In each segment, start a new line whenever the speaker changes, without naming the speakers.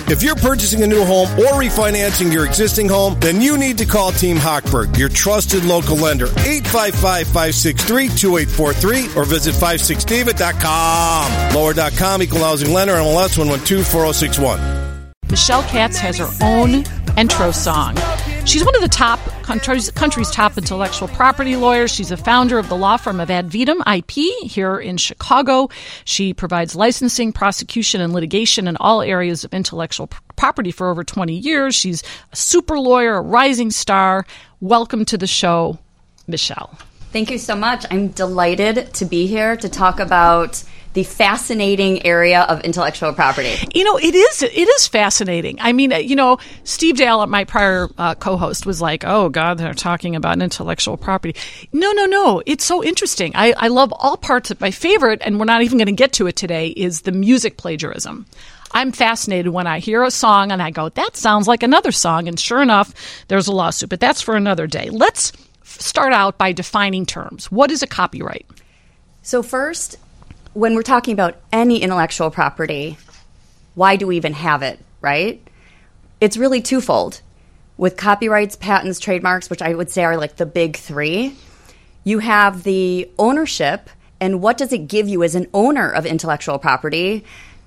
If you're purchasing a new home or refinancing your existing home, then you need to call Team Hochberg, your trusted local lender. 855-563-2843 or visit 56david.com. Lower.com, equal housing lender, MLS 112-4061.
Michelle Katz has her own intro song. She's one of the country's top intellectual property lawyers. She's a founder of the law firm of Advitam IP here in Chicago. She provides licensing, prosecution, and litigation in all areas of intellectual property for over 20 years. She's a super lawyer, a rising star. Welcome to the show, Michelle.
Thank you so much. I'm delighted to be here to talk about the fascinating area of intellectual property.
You know, it is fascinating. I mean, you know, Steve Dale, my prior co-host, was like, oh, God, they're talking about intellectual property. No. It's so interesting. I love all parts of my favorite, and we're not even going to get to it today, is the music plagiarism. I'm fascinated when I hear a song and I go, that sounds like another song. And sure enough, there's a lawsuit. But that's for another day. Let's start out by defining terms. What is a copyright?
So first, when we're talking about any intellectual property, why do we even have it, right? It's really twofold. With copyrights, patents, trademarks, which I would say are like the big three, you have the ownership, and what does it give you as an owner of intellectual property?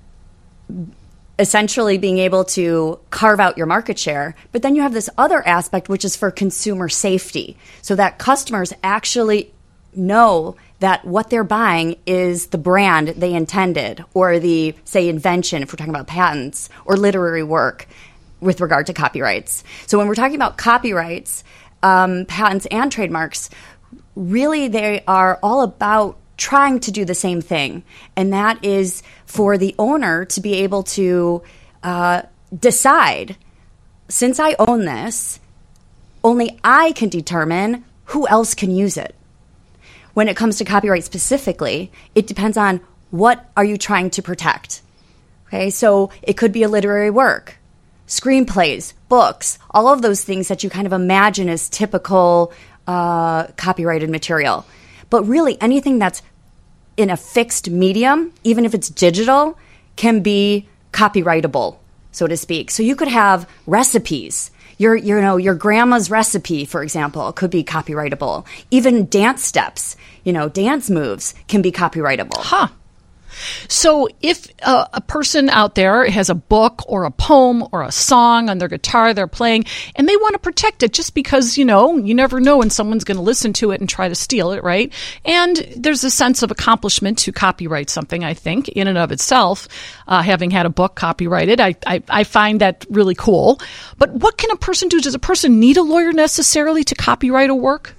Essentially being able to carve out your market share. But then you have this other aspect, which is for consumer safety, so that customers actually know that what they're buying is the brand they intended, or the, say, invention, if we're talking about patents, or literary work with regard to copyrights. So when we're talking about copyrights, patents, and trademarks, really they are all about trying to do the same thing, and that is for the owner to be able to decide, since I own this, only I can determine who else can use it. When it comes to copyright specifically, it depends on what are you trying to protect. Okay, so it could be a literary work, screenplays, books, all of those things that you kind of imagine as typical copyrighted material. But really, anything that's in a fixed medium, even if it's digital, can be copyrightable, so to speak. So you could have recipes. Your grandma's recipe, for example, could be copyrightable. Even dance steps, dance moves can be copyrightable.
Huh. So if a person out there has a book or a poem or a song on their guitar they're playing, and they want to protect it just because, you never know when someone's going to listen to it and try to steal it, right? And there's a sense of accomplishment to copyright something, I think, in and of itself. Having had a book copyrighted, I find that really cool. But what can a person do? Does a person need a lawyer necessarily to copyright a work?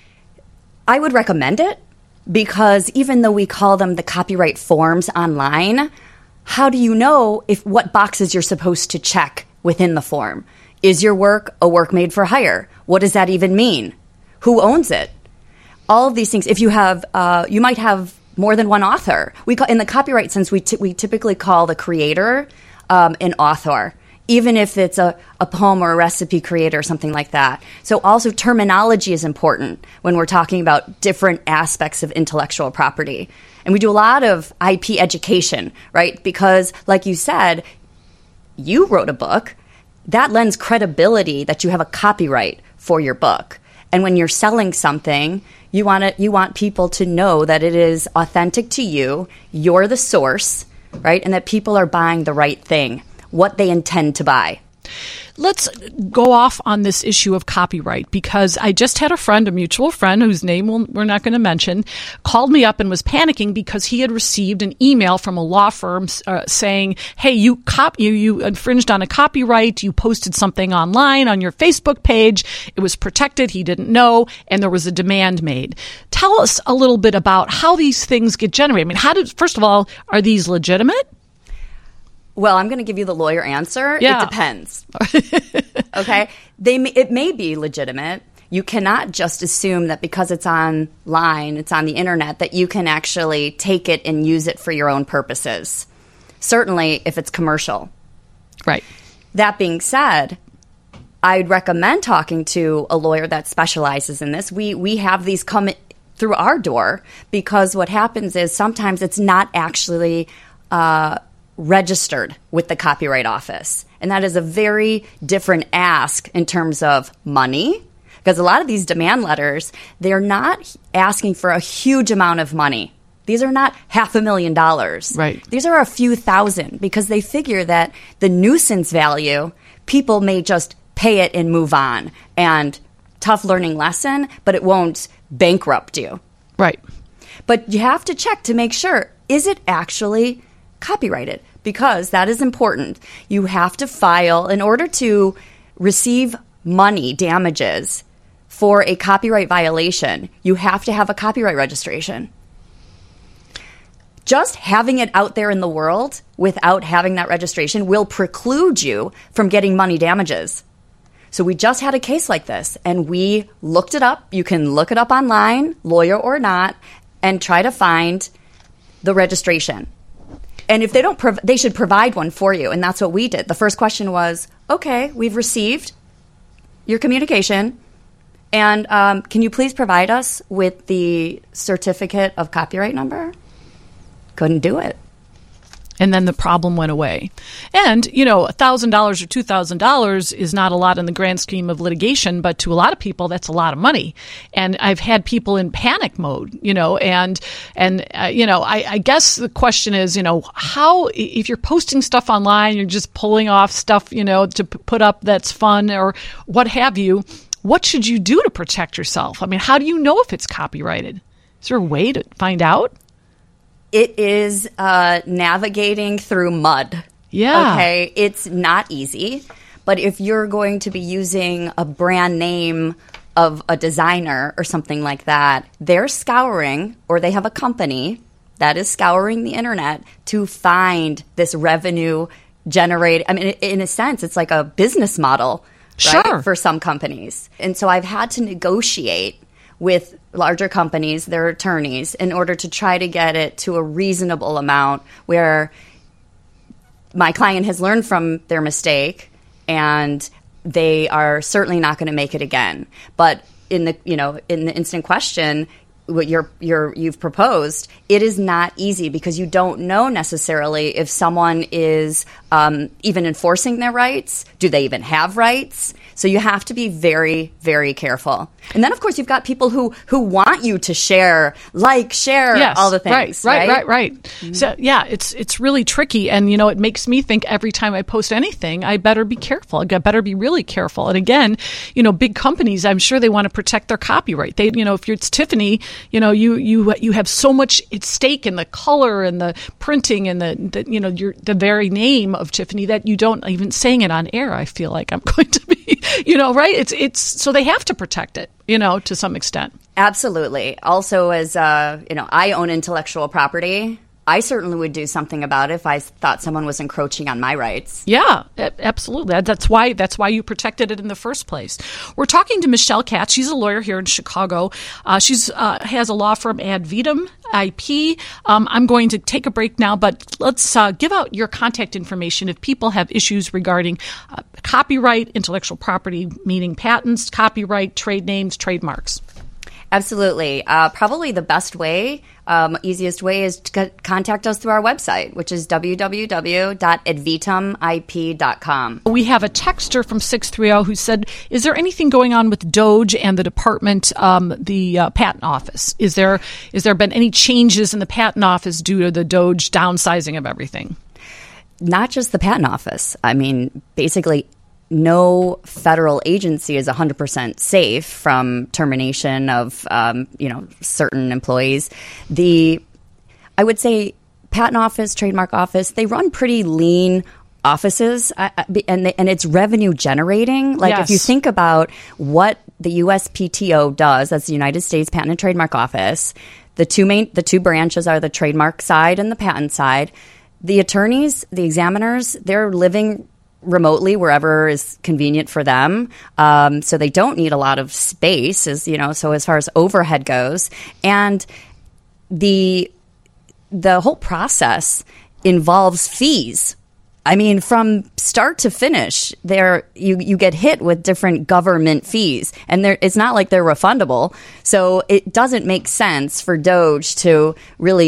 I would recommend it. Because even though we call them the copyright forms online, how do you know what boxes you're supposed to check within the form? Is your work a work made for hire? What does that even mean? Who owns it? All of these things. If you have, you might have more than one author. In the copyright sense, we typically call the creator an author, even if it's a poem or a recipe creator or something like that. So also terminology is important when we're talking about different aspects of intellectual property. And we do a lot of IP education, right? Because like you said, you wrote a book. That lends credibility that you have a copyright for your book. And when you're selling something, you want people to know that it is authentic to you, you're the source, right? And that people are buying the right thing, what they intend to buy.
Let's go off on this issue of copyright, because I just had a mutual friend, whose name we're not going to mention, called me up and was panicking because he had received an email from a law firm saying, hey, you infringed on a copyright, you posted something online on your Facebook page, it was protected, he didn't know, and there was a demand made. Tell us a little bit about how these things get generated. I mean, first of all, are these legitimate?
Well, I'm going to give you the lawyer answer.
Yeah.
It depends. Okay? It may be legitimate. You cannot just assume that because it's online, it's on the internet, that you can actually take it and use it for your own purposes. Certainly if it's commercial.
Right.
That being said, I'd recommend talking to a lawyer that specializes in this. We have these come through our door because what happens is sometimes it's not actually registered with the Copyright Office. And that is a very different ask in terms of money, because a lot of these demand letters, they're not asking for a huge amount of money. These are not $500,000.
Right.
These are a few thousand, because they figure that the nuisance value, people may just pay it and move on. And tough learning lesson, but it won't bankrupt you.
Right.
But you have to check to make sure, is it actually copyrighted? Because that is important. You have to file, in order to receive money, damages, for a copyright violation, you have to have a copyright registration. Just having it out there in the world without having that registration will preclude you from getting money damages. So we just had a case like this, and we looked it up. You can look it up online, lawyer or not, and try to find the registration. And if they don't, they should provide one for you, and that's what we did. The first question was, okay, we've received your communication, and can you please provide us with the certificate of copyright number? Couldn't do it.
And then the problem went away. And, $1,000 or $2,000 is not a lot in the grand scheme of litigation, but to a lot of people, that's a lot of money. And I've had people in panic mode, I guess the question is, how, if you're posting stuff online, you're just pulling off stuff, to put up that's fun or what have you, what should you do to protect yourself? I mean, how do you know if it's copyrighted? Is there a way to find out?
It is navigating through mud.
Yeah.
Okay. It's not easy. But if you're going to be using a brand name of a designer or something like that, they're scouring, or they have a company that is scouring the internet to find this revenue generate. I mean, in a sense, it's like a business model, right,
sure,
for some companies. And so I've had to negotiate with larger companies, their attorneys, in order to try to get it to a reasonable amount where my client has learned from their mistake and they are certainly not going to make it again. But in the instant question, what you've proposed, it is not easy, because you don't know necessarily if someone is even enforcing their rights. Do they even have rights? So you have to be very, very careful. And then, of course, you've got people who want you to share
yes,
all the things.
Right.
Mm-hmm.
So, yeah, it's really tricky. And, it makes me think every time I post anything, I better be careful. I better be really careful. And again, big companies, I'm sure they want to protect their copyright. They, if it's Tiffany, you have so much at stake in the color and the printing and the very name of Tiffany that you don't even saying it on air. I feel like I'm going to be, right? It's so they have to protect it, to some extent.
Absolutely. Also, as I own intellectual property. I certainly would do something about it if I thought someone was encroaching on my rights.
Yeah, absolutely. That's why you protected it in the first place. We're talking to Michelle Katz. She's a lawyer here in Chicago. She's has a law firm, Ad Vitam IP. I'm going to take a break now, but let's give out your contact information if people have issues regarding copyright, intellectual property, meaning patents, copyright, trade names, trademarks.
Absolutely. Probably the best way, easiest way is to contact us through our website, which is www.advitamip.com.
We have a texter from 630 who said, is there anything going on with DOJ and the department, the patent office? Is there been any changes in the patent office due to the DOJ downsizing of everything?
Not just the patent office. I mean, basically, no federal agency is 100% safe from termination of, certain employees. I would say patent office, trademark office, they run pretty lean offices, and it's revenue generating. Like,
yes.
If you think about what the USPTO does, that's the United States Patent and Trademark Office, the two branches are the trademark side and the patent side. The attorneys, the examiners, they're living remotely wherever is convenient for them. So they don't need a lot of space, so as far as overhead goes. And the whole process involves fees. I mean, from start to finish, you get hit with different government fees, and it's not like they're refundable. So it doesn't make sense for DOJ to really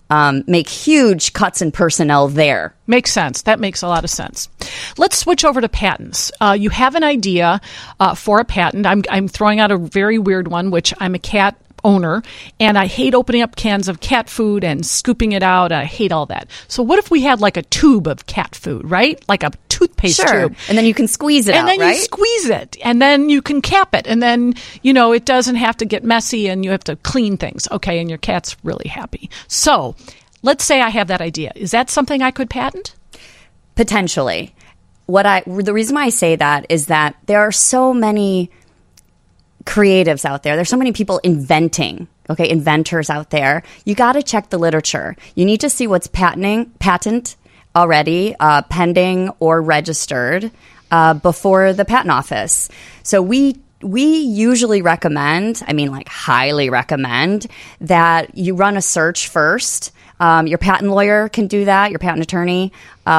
make huge cuts in personnel there.
Makes sense. That makes a lot of sense. Let's switch over to patents. You have an idea for a patent. I'm throwing out a very weird one, which I'm a cat owner, and I hate opening up cans of cat food and scooping it out. I hate all that. So what if we had like a tube of cat food, right? Like a toothpaste tube.
And then you can squeeze it out, right?
And then you squeeze it, and then you can cap it, and then, it doesn't have to get messy, and you have to clean things. Okay, and your cat's really happy. So let's say I have that idea. Is that something I could patent?
Potentially. The reason why I say that is that there are so many creatives out there. There's so many people inventing, inventors out there. You got to check the literature. You need to see what's patent already, pending or registered before the patent office. So we usually recommend, highly recommend, that you run a search first. Your patent lawyer can do that, your patent attorney,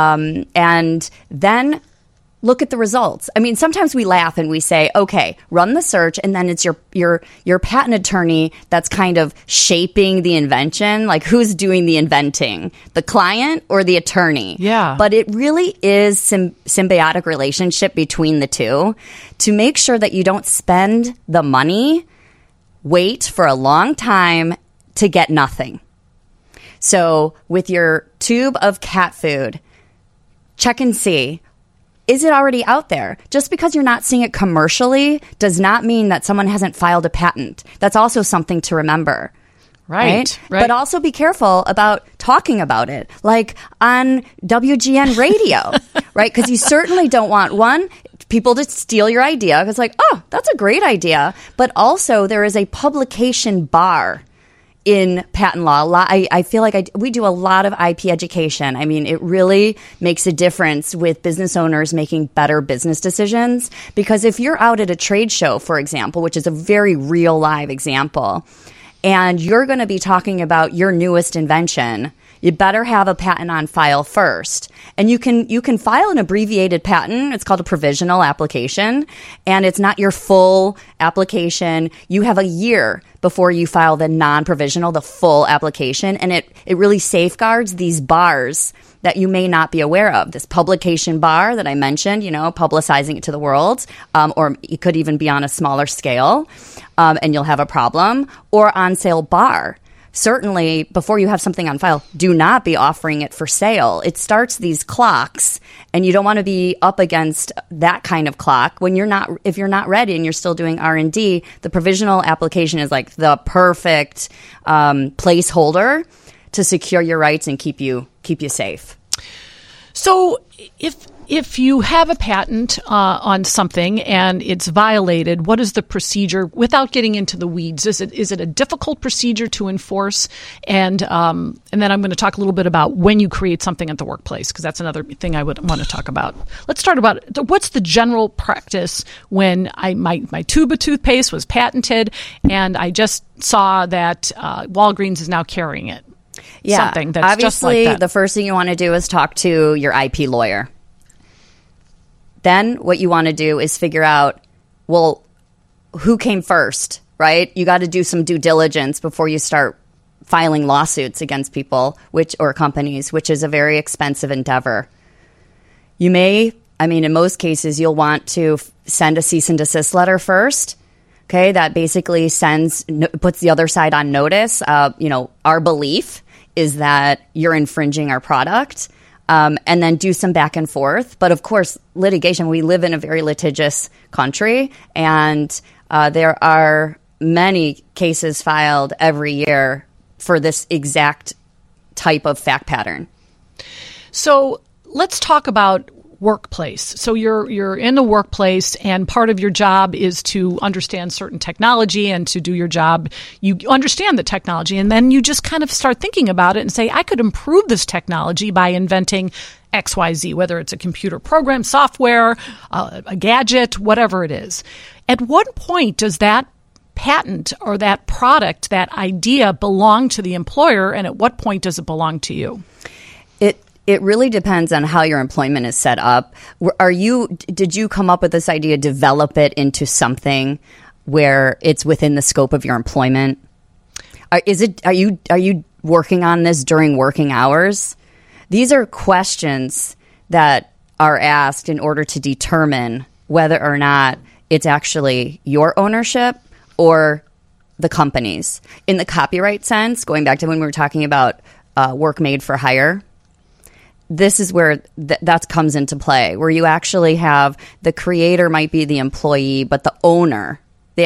and then look at the results. Sometimes we laugh and we say, okay, run the search, and then it's your patent attorney that's kind of shaping the invention. Like, who's doing the inventing? The client or the attorney?
Yeah.
But it really is symbiotic relationship between the two to make sure that you don't spend the money, wait for a long time to get nothing. So with your tube of cat food, check and see, is it already out there? Just because you're not seeing it commercially does not mean that someone hasn't filed a patent. That's also something to remember. Right. But also be careful about talking about it, like on WGN radio, right? Because you certainly don't want people to steal your idea. Because that's a great idea. But also there is a publication bar in patent law. I feel like we do a lot of IP education. It really makes a difference with business owners making better business decisions, because if you're out at a trade show, for example, which is a very real live example, and you're going to be talking about your newest invention, you better have a patent on file first. And you can file an abbreviated patent. It's called a provisional application, and it's not your full application. You have a year before you file the non-provisional, the full application, and it really safeguards these bars that you may not be aware of. This publication bar that I mentioned, publicizing it to the world, or it could even be on a smaller scale, and you'll have a problem, or on sale bar. Certainly, before you have something on file, do not be offering it for sale. It starts these clocks, and you don't want to be up against that kind of clock if you're not ready and you're still doing R&D. The provisional application is like the perfect placeholder to secure your rights and keep you safe.
So if you have a patent on something and it's violated, what is the procedure without getting into the weeds? Is it a difficult procedure to enforce? And then I'm going to talk a little bit about when you create something at the workplace, because that's another thing I would want to talk about. Let's start about what's the general practice when my tube of toothpaste was patented and I just saw that Walgreens is now carrying it.
Yeah,
something that's
obviously
just like that.
The first thing you want to do is talk to your IP lawyer. Then what you want to do is figure out, who came first, right? You got to do some due diligence before you start filing lawsuits against people or companies, which is a very expensive endeavor. You may, in most cases, you'll want to send a cease and desist letter first. Okay, that basically puts the other side on notice. Our belief is that you're infringing our product, and then do some back and forth. But of course, litigation, we live in a very litigious country, and there are many cases filed every year for this exact type of fact pattern.
So let's talk about workplace. So you're in the workplace, and part of your job is to understand certain technology, and to do your job, you understand the technology, and then you just kind of start thinking about it and say, I could improve this technology by inventing XYZ, whether it's a computer program, software, a gadget, whatever it is. At what point does that patent or that product, that idea belong to the employer, and at what point does it belong to you?
It really depends on how your employment is set up. Did you come up with this idea, develop it into something where it's within the scope of your employment? Are you working on this during working hours? These are questions that are asked in order to determine whether or not it's actually your ownership or the company's. In the copyright sense, going back to when we were talking about work made for hire, this is where that comes into play, where you actually have the creator might be the employee, but the owner,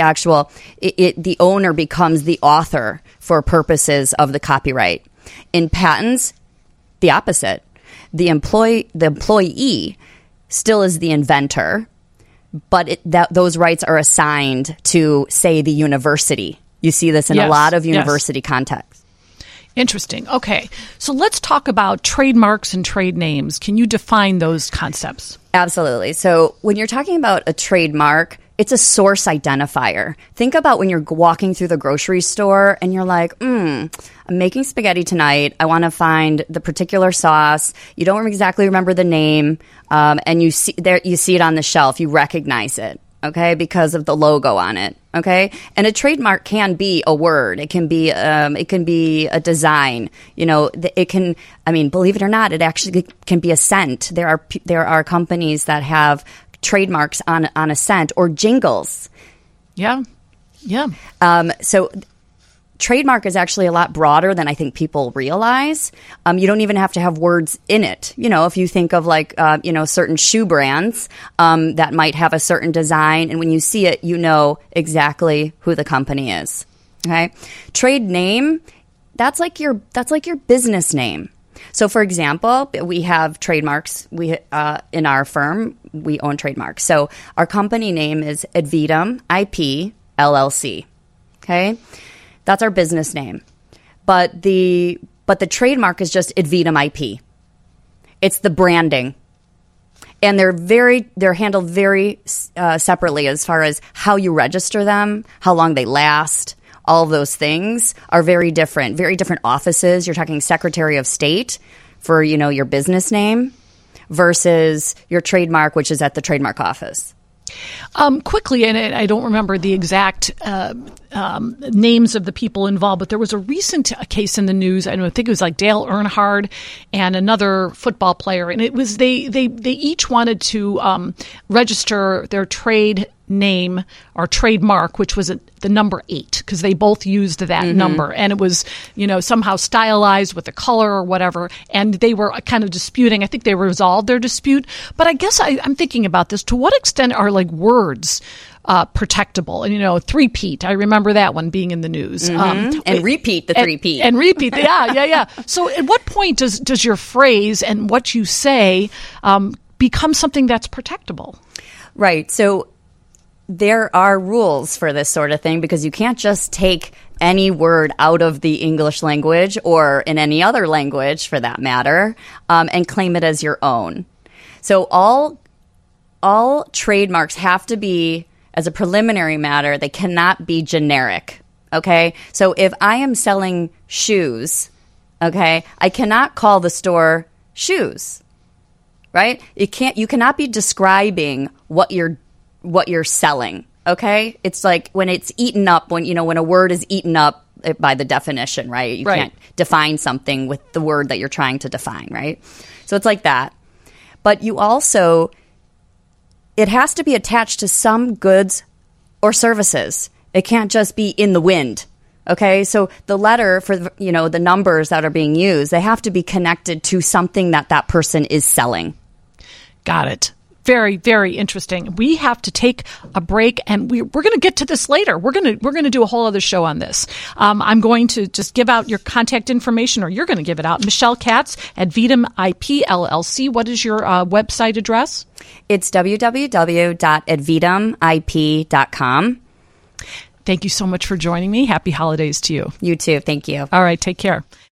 the owner becomes the author for purposes of the copyright. In patents, the opposite. The employee still is the inventor, but those rights are assigned to, say, the university. You see this in a lot of university contexts.
Interesting. Okay. So let's talk about trademarks and trade names. Can you define those concepts?
Absolutely. So when you're talking about a trademark, it's a source identifier. Think about when you're walking through the grocery store and you're like, I'm making spaghetti tonight. I want to find the particular sauce. You don't exactly remember the name, and you see it on the shelf. You recognize it, okay, because of the logo on it, okay. And a trademark can be a word. It can be a design. You know, it can. I mean, believe it or not, it actually can be a scent. There are companies that have trademarks on a scent or jingles.
Yeah.
So trademark is actually a lot broader than I think people realize. You don't even have to have words in it. You know, if you think of like, certain shoe brands that might have a certain design, and when you see it, you know exactly who the company is. Okay. Trade name, that's like your business name. So, for example, we have trademarks. We in our firm, we own trademarks. So, our company name is Advitam IP LLC. Okay, that's our business name. But the trademark is just Advitam IP. It's the branding, and they're handled very separately as far as how you register them, how long they last. All of those things are very different offices. You're talking Secretary of State for, your business name versus your trademark, which is at the trademark office.
Quickly, and I don't remember the exact names of the people involved, but there was a recent case in the news. I think it was like Dale Earnhardt and another football player, and it was they each wanted to register their trade name or trademark, which was the number 8, because they both used that number, and it was somehow stylized with the color or whatever, and they were kind of disputing. I think they resolved their dispute, but I guess I'm thinking about this. To what extent are like words protectable? And three-peat, I remember that one being in the news.
And repeat the three-peat.
And repeat, yeah. So at what point does your phrase and what you say become something that's protectable?
Right. So there are rules for this sort of thing, because you can't just take any word out of the English language or in any other language for that matter and claim it as your own. So all trademarks have to be, as a preliminary matter, they cannot be generic. Okay? So if I am selling shoes, okay, I cannot call the store shoes. Right? You cannot be describing what you're selling, okay? It's like when it's eaten up, when a word is eaten up by the definition, right? You can't define something with the word that you're trying to define, right? So it's like that. But you also, it has to be attached to some goods or services. It can't just be in the wind, okay? So the letter for, the numbers that are being used, they have to be connected to something that person is selling.
Got it. Very, very interesting. We have to take a break, and we're going to get to this later. We're going to do a whole other show on this. I'm going to just give out your contact information, or you're going to give it out. Michelle Katz at Advitam IP LLC. What is your website address?
It's www.advitamip.com.
Thank you so much for joining me. Happy holidays to you.
You too. Thank you.
All right. Take care.